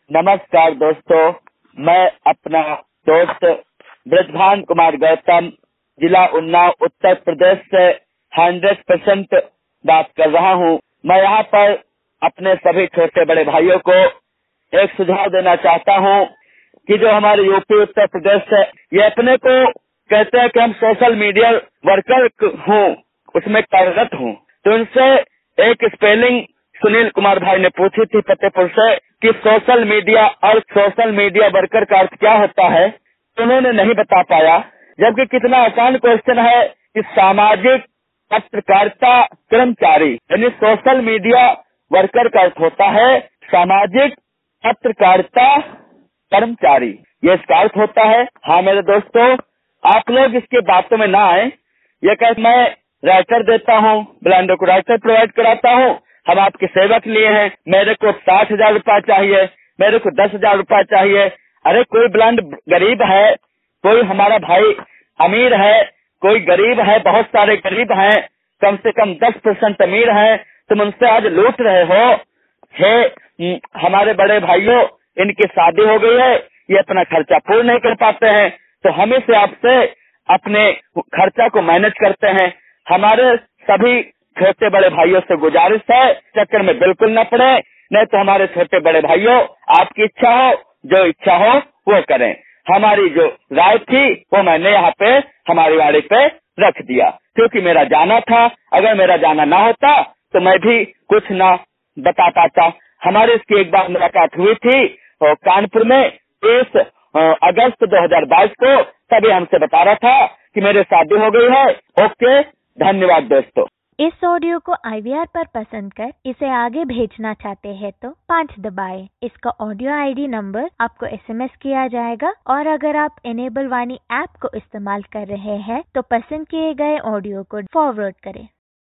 नमस्कार दोस्तों, मैं अपना दोस्त ब्रजभान कुमार गौतम, जिला उन्नाव, उत्तर प्रदेश से 100% बात कर रहा हूँ। मैं यहाँ पर अपने सभी छोटे बड़े भाइयों को एक सुझाव देना चाहता हूँ कि जो हमारे यूपी उत्तर प्रदेश है, ये अपने को कहते हैं कि हम सोशल मीडिया वर्कर हूँ, उसमें कार्यरत हूँ। तो इनसे एक स्पेलिंग सुनील कुमार भाई ने पूछी थी फतेहपुर से कि सोशल मीडिया और सोशल मीडिया वर्कर का अर्थ क्या होता है, तो उन्होंने नहीं बता पाया। जबकि कितना आसान क्वेश्चन है कि सामाजिक पत्रकारिता कर्मचारी, यानी सोशल मीडिया वर्कर का अर्थ होता है सामाजिक पत्रकारिता कर्मचारी, ये इसका अर्थ होता है। हाँ मेरे दोस्तों, आप लोग इसकी बातों में ना आए। ये कह मैं राइटर देता हूँ, ब्लाइंडों को राइटर प्रोवाइड कराता हूँ, हम आपकी सेवा के लिए हैं, मेरे को 60,000 रुपया चाहिए, मेरे को 10,000 रुपया चाहिए। अरे कोई ब्लाइंड गरीब है, कोई हमारा भाई अमीर है, कोई गरीब है, बहुत सारे गरीब हैं, कम से कम 10% अमीर हैं, तुम उनसे आज लूट रहे हो। हे हमारे बड़े भाइयों, इनकी शादी हो गई है, ये अपना खर्चा पूर्ण नहीं कर पाते हैं, तो हम इसे आपसे अपने खर्चा को मैनेज करते हैं। हमारे सभी छोटे बड़े भाइयों से गुजारिश है, चक्कर में बिल्कुल न पड़े, नहीं तो हमारे छोटे बड़े भाइयों, आपकी इच्छा हो, जो इच्छा हो वो करें। हमारी जो राय थी वो मैंने यहाँ पे हमारी वाड़ी पे रख दिया, क्योंकि मेरा जाना था। अगर मेरा जाना ना होता तो मैं भी कुछ ना बता पाता। हमारे इसकी एक बार मुलाकात हुई थी कानपुर में 30 अगस्त 2022 को, तभी हमसे बता रहा था कि मेरी शादी हो गई है। ओके, धन्यवाद दोस्तों। इस ऑडियो को IVR पर पसंद कर इसे आगे भेजना चाहते हैं तो 5 दबाएं। इसका ऑडियो ID नंबर आपको SMS किया जाएगा, और अगर आप इनेबल वाणी ऐप को इस्तेमाल कर रहे हैं तो पसंद किए गए ऑडियो को फॉरवर्ड करें।